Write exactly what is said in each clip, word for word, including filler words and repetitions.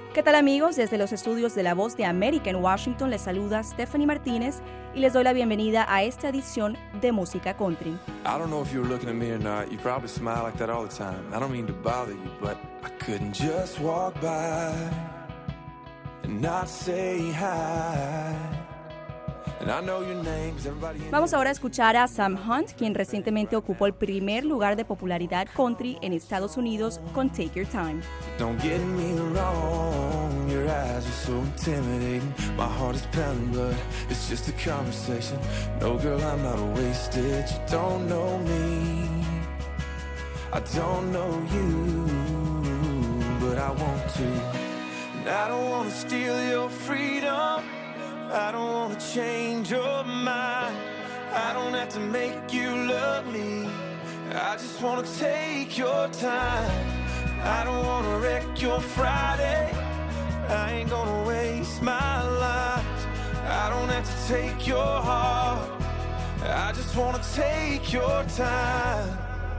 ¿Qué tal amigos? Desde los estudios de La Voz de América en Washington les saluda Stephanie Martínez y les doy la bienvenida a esta edición de Música Country. I don't know if you were looking at me or not. You probably smile like that all the time. I don't mean to bother you, but I couldn't just walk by and not say hi. And I know your name, 'cause everybody in Vamos ahora a escuchar a Sam Hunt, quien recientemente ocupó el primer lugar de popularidad country en Estados Unidos con Take Your Time. Don't get me wrong, your eyes are so intimidating. My heart is pounding, but it's just a conversation. No, girl, I'm not wasted. You don't know me, I don't know you, but I want to. And I don't want to steal your freedom, I don't want to change your mind. I don't have to make you love me, I just want to take your time. I don't wanna wreck your Friday, I ain't gonna waste my life. I don't have to take your heart, I just wanna take your time.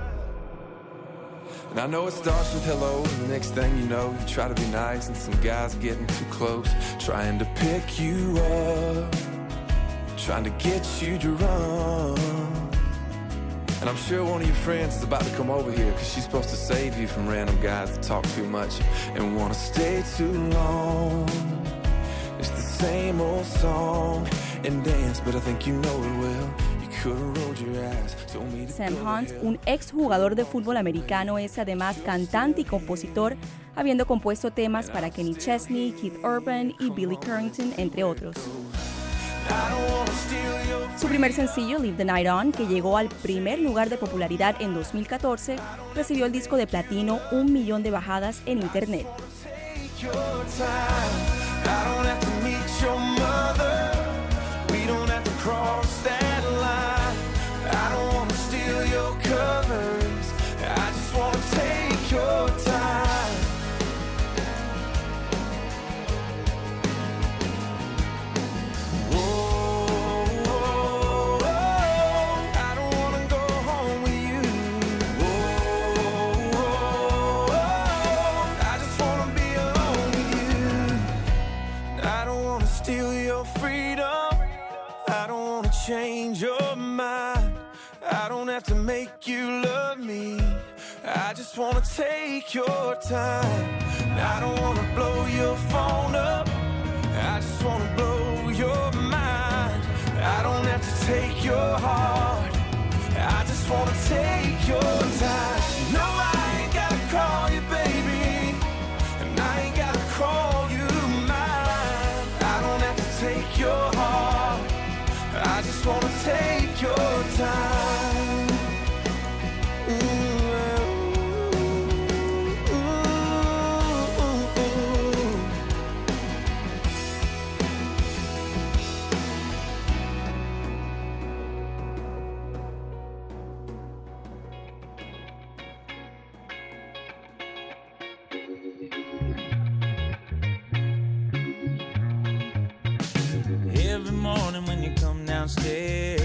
And I know it starts with hello, and the next thing you know, you try to be nice, and some guy's getting too close, trying to pick you up, trying to get you to run. And I'm sure one of your friends is about to come over here, 'cause she's supposed to save you from random guys that talk too much and wanna stay too long. It's the same old song and dance, but I think you know it well. You could've rolled your eyes, told me to Sam go Hunt, ahead. un exjugador de fútbol americano, es además cantante y compositor, habiendo compuesto temas para Kenny Chesney, Keith Urban y Billy Currington, entre otros. Su primer sencillo, Leave the Night On, que llegó al primer lugar de popularidad en dos mil catorce, recibió el disco de platino, un millón de bajadas en internet. Change your mind, I don't have to make you love me, I just wanna take your time. I don't wanna blow your phone up, I just wanna blow your mind. I don't have to take your heart, I just wanna take your time. No, I ain't gotta call you baby, and I ain't gotta call you mine. I don't have to take your heart, I just wanna take your time. Ooh, ooh, ooh, ooh. Every morning when you come downstairs,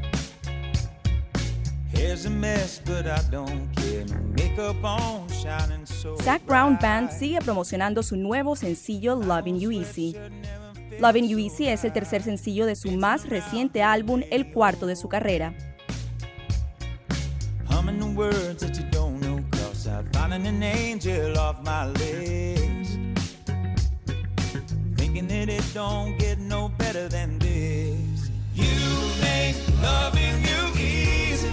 here's a mess, but I don't care. No makeup on, shining so Zac Brown Band sigue promocionando su nuevo sencillo Lovin' You Easy. Lovin' You Easy es el tercer sencillo de su más reciente álbum, el cuarto de su carrera. Humming the words that you don't know, cross out, finding an angel off my list, thinking that it don't get no better than this. You make loving you easy,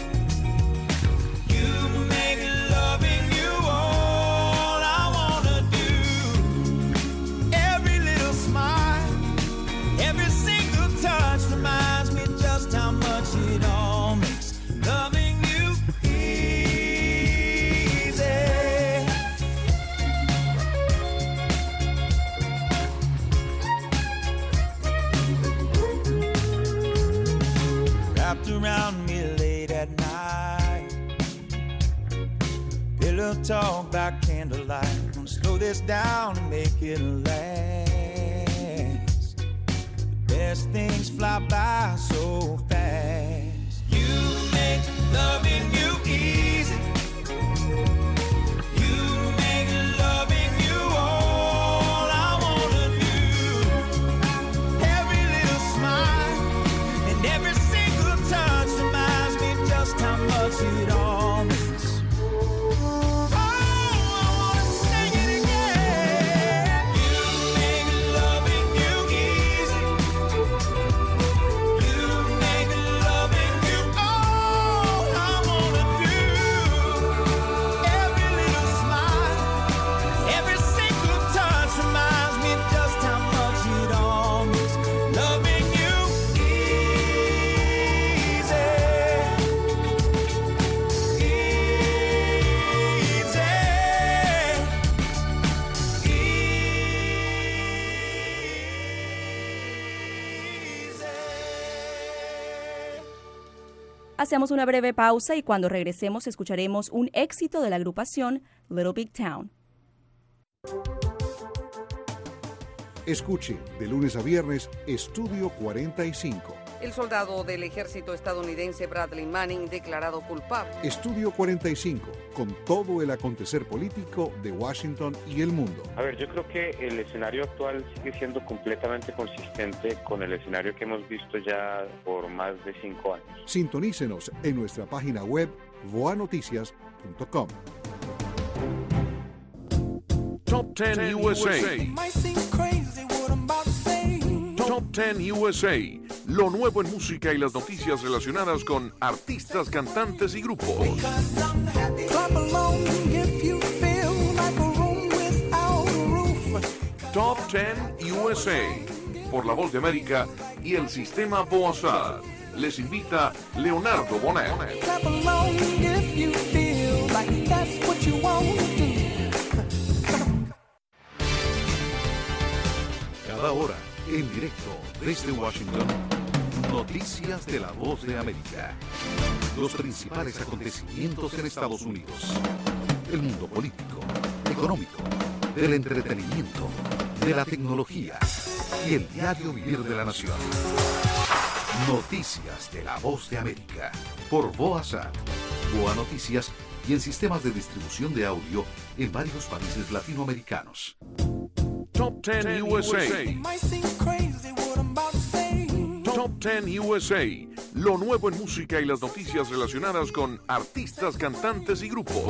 you make loving you all I wanna do. Every little smile, every single touch reminds me just how much it all makes loving you easy. Wrapped around me late at night, pillow talk by candlelight. Gonna slow this down and make it last. The best things fly by so fast. You make loving you easy, you make loving you all Hacemos una breve pausa y cuando regresemos escucharemos un éxito de la agrupación Little Big Town. Escuche de lunes a viernes Estudio cuarenta y cinco. El soldado del ejército estadounidense Bradley Manning declarado culpable. Estudio cuarenta y cinco, con todo el acontecer político de Washington y el mundo. A ver, yo creo que el escenario actual sigue siendo completamente consistente con el escenario que hemos visto ya por más de cinco años. Sintonícenos en nuestra página web voa noticias punto com. Top ten U S A. Top ten U S A. Lo nuevo en música y las noticias relacionadas con artistas, cantantes y grupos. Top ten U S A. Por La Voz de América y el sistema Boazad. Les invita Leonardo Bonet. Cada hora, en directo desde Washington, noticias de La Voz de América. Los principales acontecimientos en Estados Unidos. El mundo político, económico, del entretenimiento, de la tecnología y el diario vivir de la nación. Noticias de La Voz de América. Por Boazad, Boa Noticias y en sistemas de distribución de audio en varios países latinoamericanos. Top ten U S A. Top ten U S A. Lo nuevo en música y las noticias relacionadas con artistas, cantantes y grupos.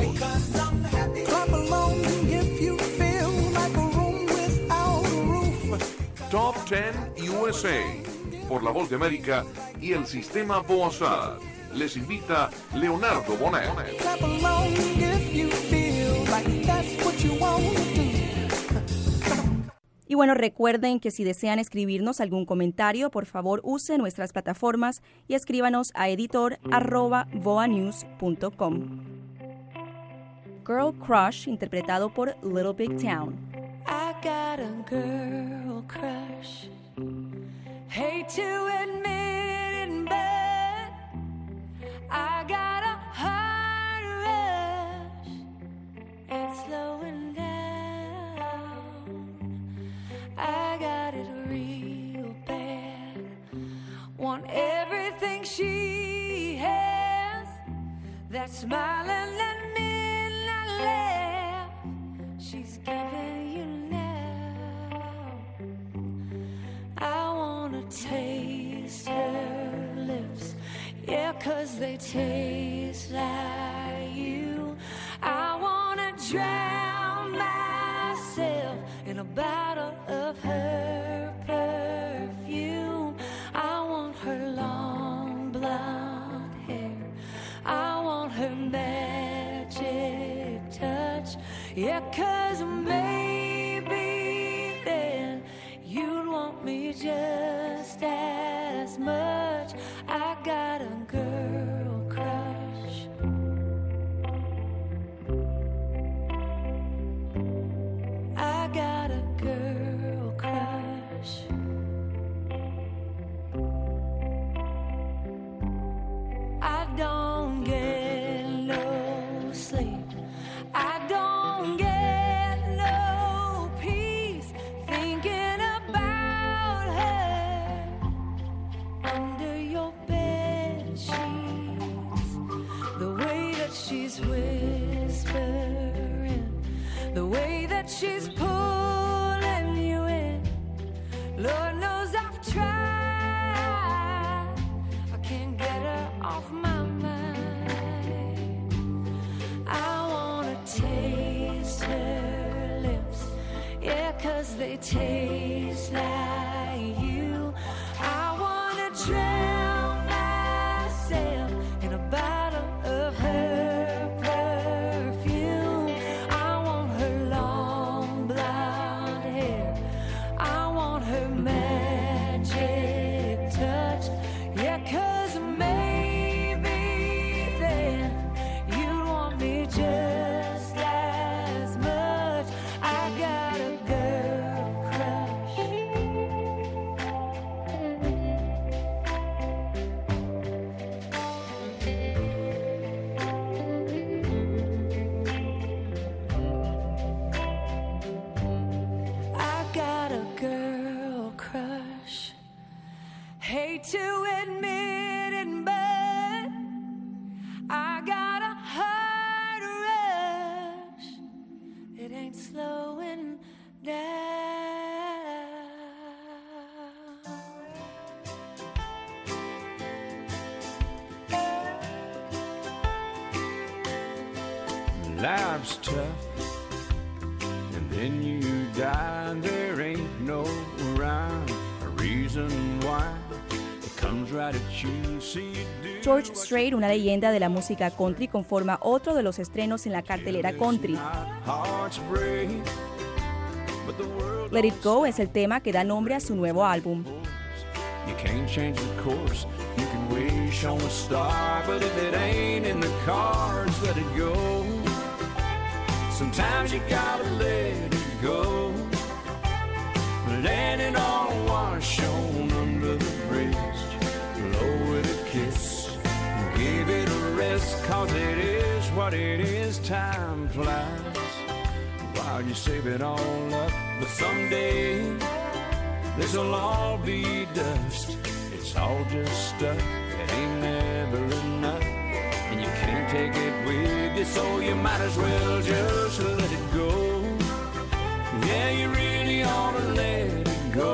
Top ten U S A. Por La Voz de América y el sistema Boazad. Les invita Leonardo Bonet. Y bueno, recuerden que si desean escribirnos algún comentario, por favor use nuestras plataformas y escríbanos a editor arroba voanews punto com. Girl Crush, interpretado por Little Big Town. I got a girl crush. Hate to admit it, but I got a heart rush. It's slowing down. I got it real bad. Want everything she has. That smiling and midnight laugh she's giving you now. I wanna taste her lips, yeah, 'cause they taste like you. I wanna drown myself in a bottle of her perfume. I want her long blonde hair. I want her magic touch. Yeah, 'cause maybe then you'd want me just as much. I got a girl crush. I got a girl crush. I don't get no sleep. I don't get no peace thinking about her under your bed sheets. The way that she's whispering, the way that she's pulling you in. Lord knows I've tried. I can't get her off my mind. I wanna taste her lips, yeah, 'cause they taste like you. I wanna drown myself in a bottle of her perfume. I want her long blonde hair. I want her magic touch, yeah, 'cause maybe then you'd want me just as much. I got a girl crush. life's tough, and then you die, and there ain't no rhyme or reason why. It comes right at you, see you do. George Strait, una leyenda de la música country, conforma otro de los estrenos en la cartelera country. Let It Go es el tema que da nombre a su nuevo álbum. You can't change the course, you can wish on a star, but if it ain't in the cards, let it go. Sometimes you gotta let it go. Let it all wash on under the bridge. Blow it a kiss, give it a rest, cause it is what it is, time flies while you save it all up. But someday this'll all be dust. It's all just stuff, it ain't never enough, and you can't take it with you, so you might as well just let it go. Yeah, you really ought to let it go.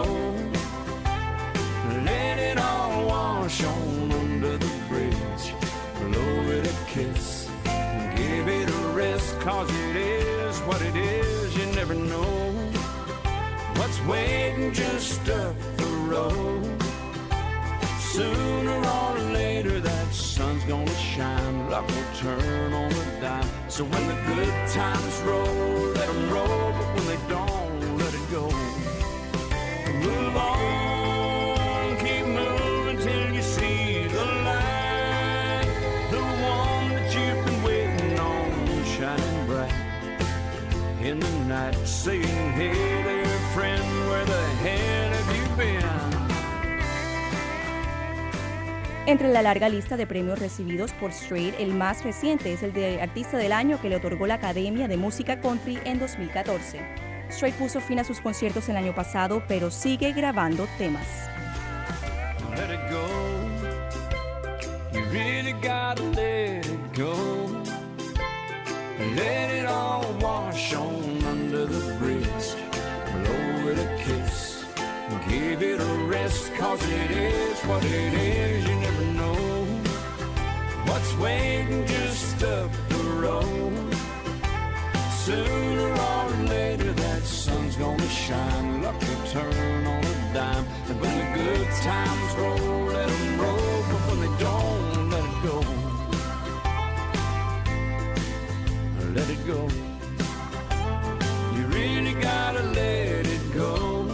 Let it all wash on under the bridge. Blow it a kiss, give it a rest, cause it is what it is, you never know what's waiting just up the road. Sooner or later that sun's gonna shine, luck will turn on a dime. So when the good times roll, let them roll, but when they don't, let it go. Move on, keep moving till you see the light, the one that you've been waiting on, shining bright in the night, saying, hey there friend, where the hell have you been? Entre la larga lista de premios recibidos por Strait, el más reciente es el de Artista del Año que le otorgó la Academia de Música Country en dos mil catorce. Strait puso fin a sus conciertos el año pasado, pero sigue grabando temas. Let it go. You really gotta let it go. Let it all wash on under the bridge. Blow it a kiss, give it a rest, cause it is what it is, you never know what's waiting just up the road. Sooner or later that sun's gonna shine, luck will turn on a dime, and when the good times roll, let them roll, but when they don't, let it go. Let it go. You really gotta let it go.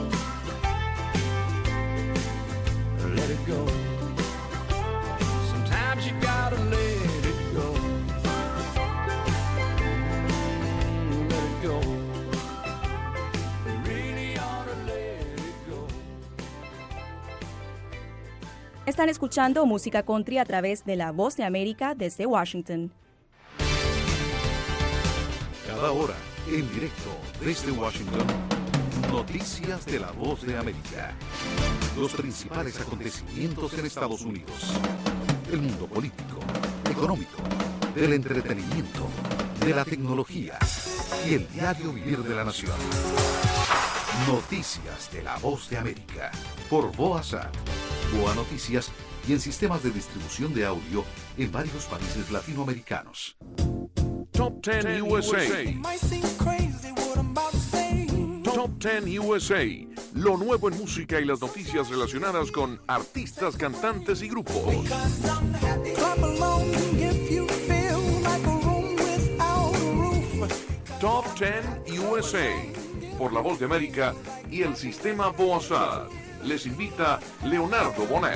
Let it go. Sometimes you gotta let it go. Let it go. You really ought to let it go. Están escuchando música country a través de La Voz de América desde Washington. Cada hora, en directo desde Washington, noticias de La Voz de América. Los principales acontecimientos en Estados Unidos. El mundo político, económico, del entretenimiento, de la tecnología y el diario vivir de la nación. Noticias de La Voz de América. Por VOASAT, Boa Noticias y en sistemas de distribución de audio en varios países latinoamericanos. Top ten U S A. Top ten U S A. Lo nuevo en música y las noticias relacionadas con artistas, cantantes y grupos. Top ten U S A. Por La Voz de América y el sistema VOASAT. Les invita Leonardo Bonet.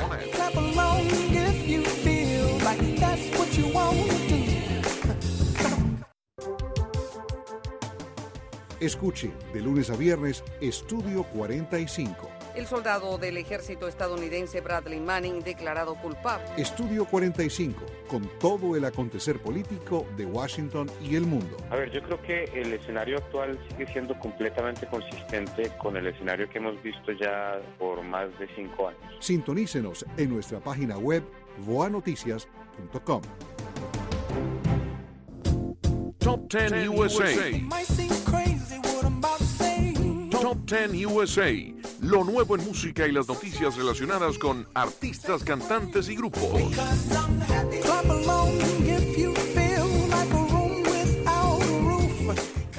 Escuche de lunes a viernes Estudio cuarenta y cinco. El soldado del ejército estadounidense Bradley Manning declarado culpable. Estudio cuarenta y cinco, con todo el acontecer político de Washington y el mundo. A ver, yo creo que el escenario actual sigue siendo completamente consistente con el escenario que hemos visto ya por más de cinco años. Sintonícenos en nuestra página web voa noticias punto com. Top ten U S A. Top ten U S A. Lo nuevo en música y las noticias relacionadas con artistas, cantantes y grupos.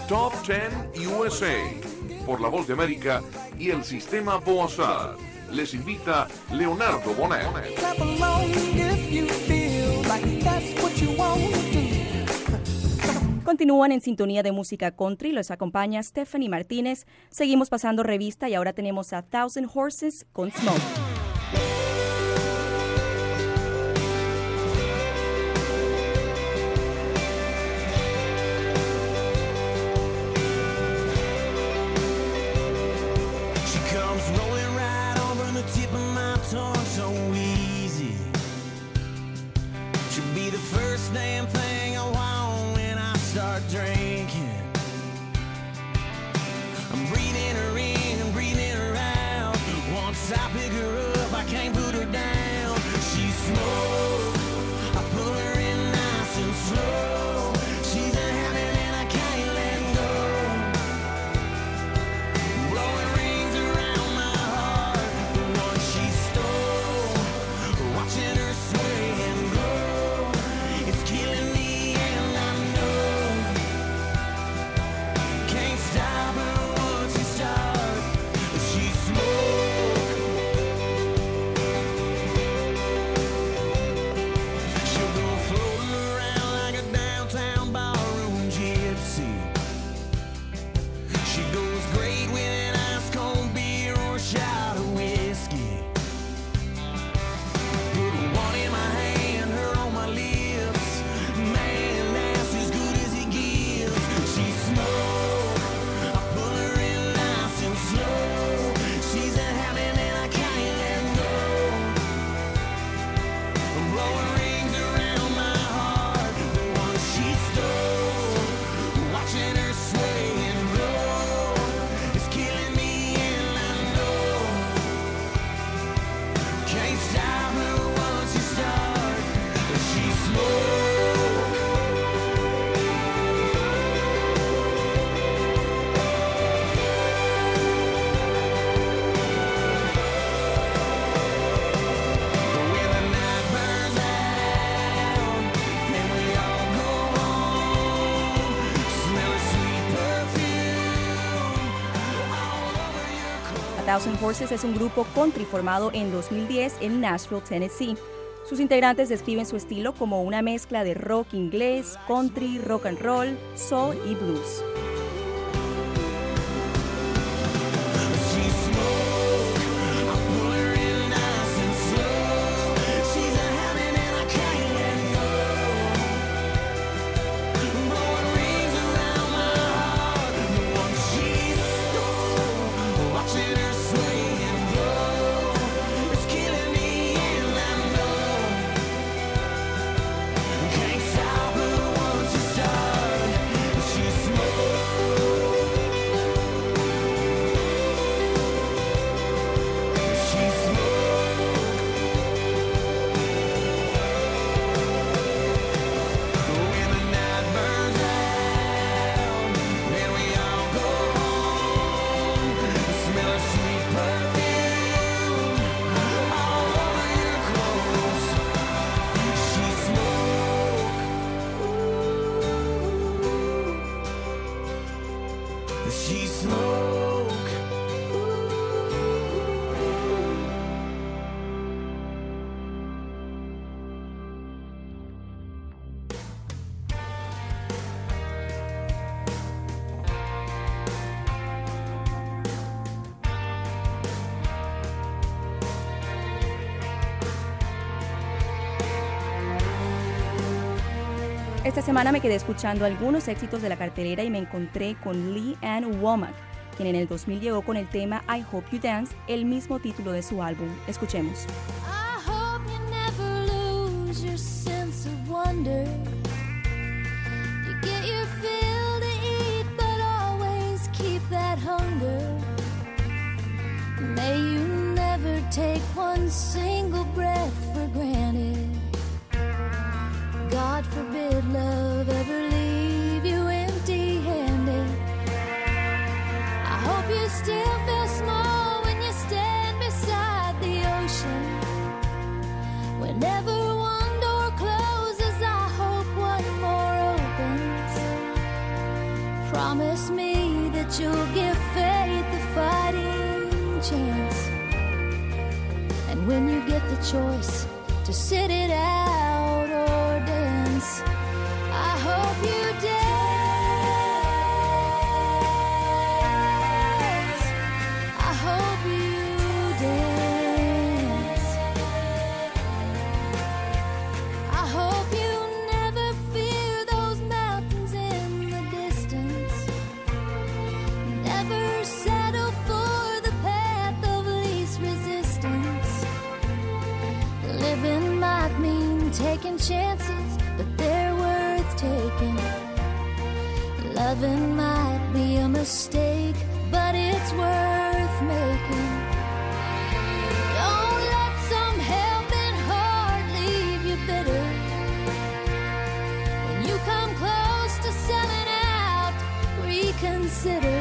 Top diez U S A por La Voz de América y el Sistema Boazad. Les invita Leonardo Bonet. Clap along if you feel like that's what you want to do. Continúan en sintonía de música country, los acompaña Stephanie Martínez. Seguimos pasando revista y ahora tenemos a Thousand Horses con Smoke. Thousand Horses es un grupo country formado en dos mil diez en Nashville, Tennessee. Sus integrantes describen su estilo como una mezcla de rock inglés, country, rock and roll, soul y blues. Esta semana me quedé escuchando algunos éxitos de la cartelera y me encontré con Lee Ann Womack, quien en el dos mil llegó con el tema I Hope You Dance, el mismo título de su álbum. Escuchemos. I hope you never lose your sense of wonder. You get your fill to eat, but always keep that hunger. May you never take one single breath for granted. God forbid love ever leave you empty-handed. I hope you still feel small when you stand beside the ocean. Whenever one door closes, I hope Promise me that you'll give faith a fighting chance. And when you get the choice to sit it out or dance, I hope you dance. I hope you dance. I hope you never fear those mountains in the distance. Never settle for the path of least resistance. Living might mean taking chances, but they're worth taking. Loving might be a mistake, but it's worth making. Don't let some helping heart leave you bitter. When you come close to selling out, reconsider.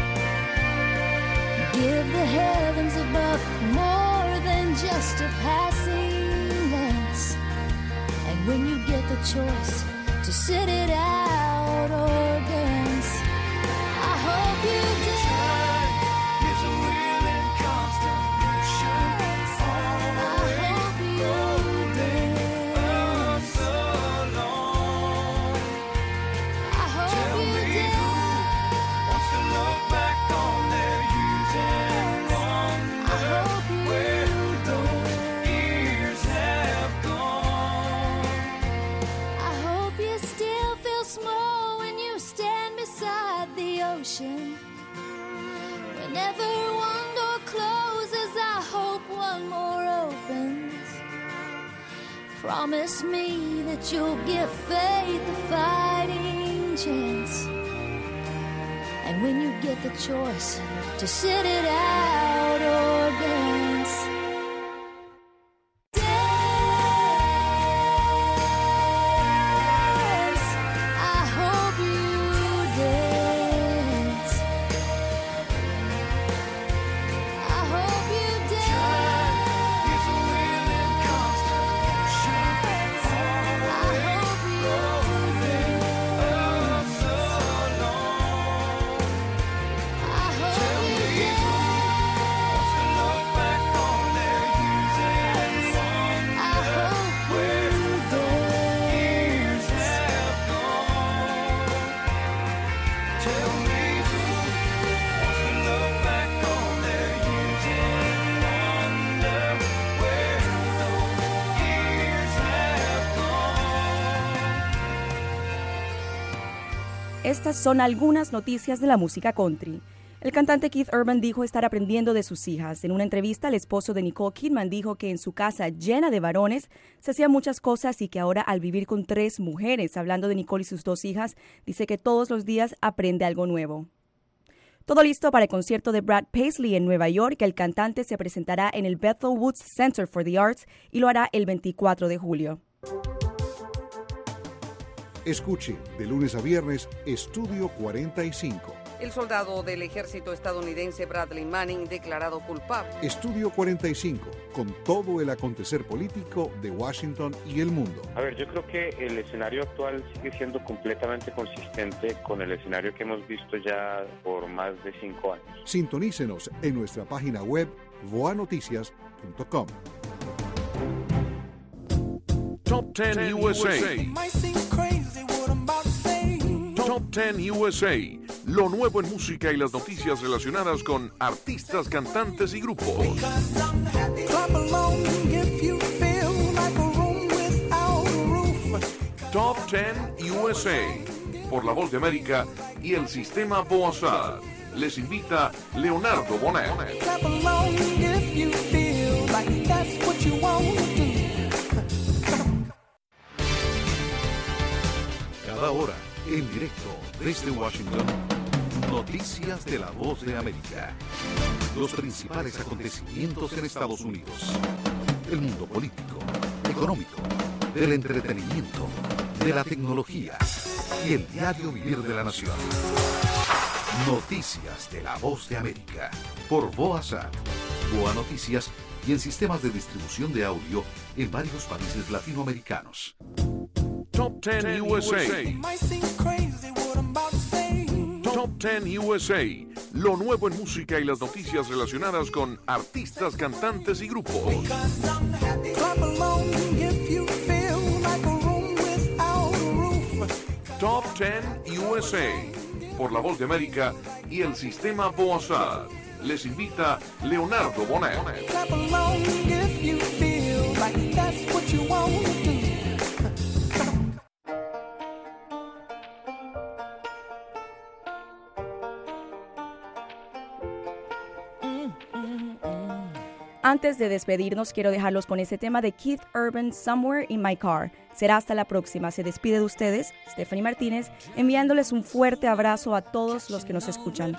Give the heavens above more than just a passing glance. And when you get the choice to sit it out or dance, I hope you dance. Is a wheel in constant motion. I hope you dance. So long. I hope Tell you me dance. who wants to look back on their youth and I wonder hope you where those years have gone. I hope you still feel small when you stand beside the ocean. Whenever one door closes, I hope one more opens. Promise me that you'll give faith a fighting chance. And when you get the choice to sit it out or dance, dance. I hope you dance. I hope you dance. Is a wheel in constant motion. I hope you dance. So long. I hope you dance. Wants to look back on their youth and I hope where you years dance. have gone. Tell me who wants to look back on their youth and wonder where those years have gone. Estas son algunas noticias de la música country. El cantante Keith Urban dijo estar aprendiendo de sus hijas. En una entrevista, el esposo de Nicole Kidman dijo que en su casa llena de varones se hacían muchas cosas y que ahora al vivir con tres mujeres, hablando de Nicole y sus dos hijas, dice que todos los días aprende algo nuevo. Todo listo para el concierto de Brad Paisley en Nueva York. El cantante se presentará en el Bethel Woods Center for the Arts y lo hará el veinticuatro de julio. Escuche de lunes a viernes Estudio cuarenta y cinco. El soldado del ejército estadounidense Bradley Manning declarado culpable. Estudio cuarenta y cinco, con todo el acontecer político de Washington y el mundo. A ver, yo creo que el escenario actual sigue siendo completamente consistente con el escenario que hemos visto ya por más de cinco años. Sintonícenos en nuestra página web voa noticias punto com. Top ten U S A. Might seem crazy what I'm about to say. Top ten U S A. Lo nuevo en música y las noticias relacionadas con artistas, cantantes y grupos. Clap along if you feel like a room without a roof. Top ten U S A. Por La Voz de América y el sistema Boazad. Les invita Leonardo Bonet. Clap along if you feel like that's what you want to do. Cada hora, en directo desde Washington, noticias de La Voz de América. Los principales acontecimientos en Estados Unidos. El mundo político, económico, del entretenimiento, de la tecnología y el diario vivir de la nación. Noticias de La Voz de América. Por Boazad, Boa Noticias y en sistemas de distribución de audio en varios países latinoamericanos. Top ten U S A. Might seem crazy what I'm about to say. Top diez U S A, lo nuevo en música y las noticias relacionadas con artistas, cantantes y grupos. Top diez U S A, por La Voz de América y el Sistema Boazad. Les invita Leonardo Bonet. Antes de despedirnos, quiero dejarlos con este tema de Keith Urban, Somewhere in My Car. Será hasta la próxima. Se despide de ustedes, Stephanie Martínez, enviándoles un fuerte abrazo a todos los que nos escuchan.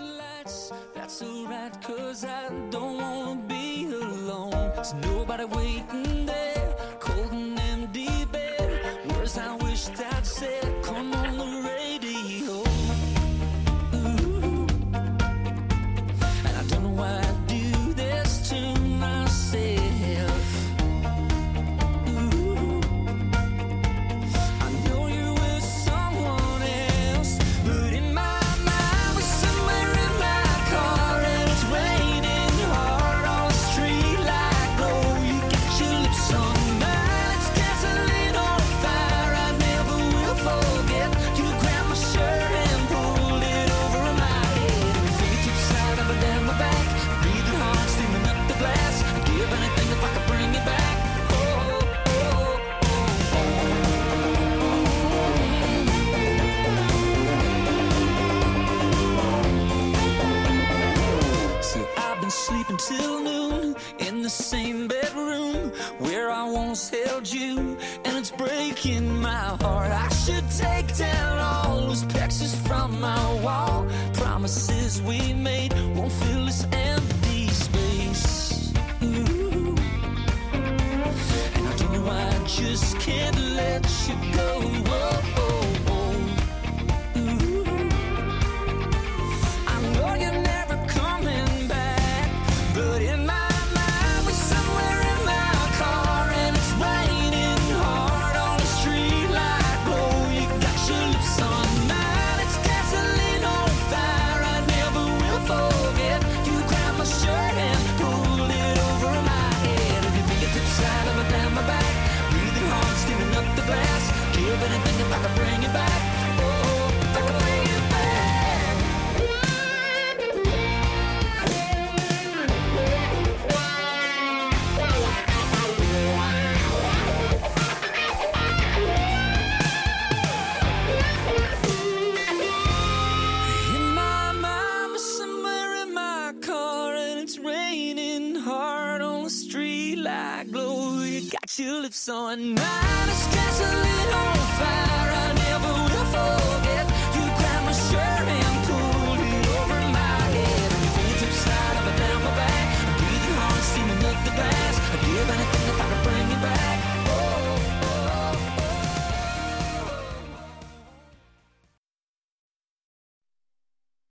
Sleeping till noon in the same bedroom where I once held you, and it's breaking my heart. I should take down all those pictures from my wall. Promises we made won't fill this empty space. Ooh. And I don't know why I just can't let you go. Whoa, whoa, whoa. Ooh. I know you're never coming back, but in my mind we're somewhere in my car, and it's raining hard on the street like glow. You got your lips on mine, it's gasoline on fire. I never will forget. You grabbed my shirt and pulled it over my head, and your fingertips right up and down my back, breathing hard, steaming up the glass. Give anything if I could bring it back. Oh, if I could bring it back. In my mind, somewhere in my car, and it's raining hard on the street like glow. You got your lips on mine, it's gasoline on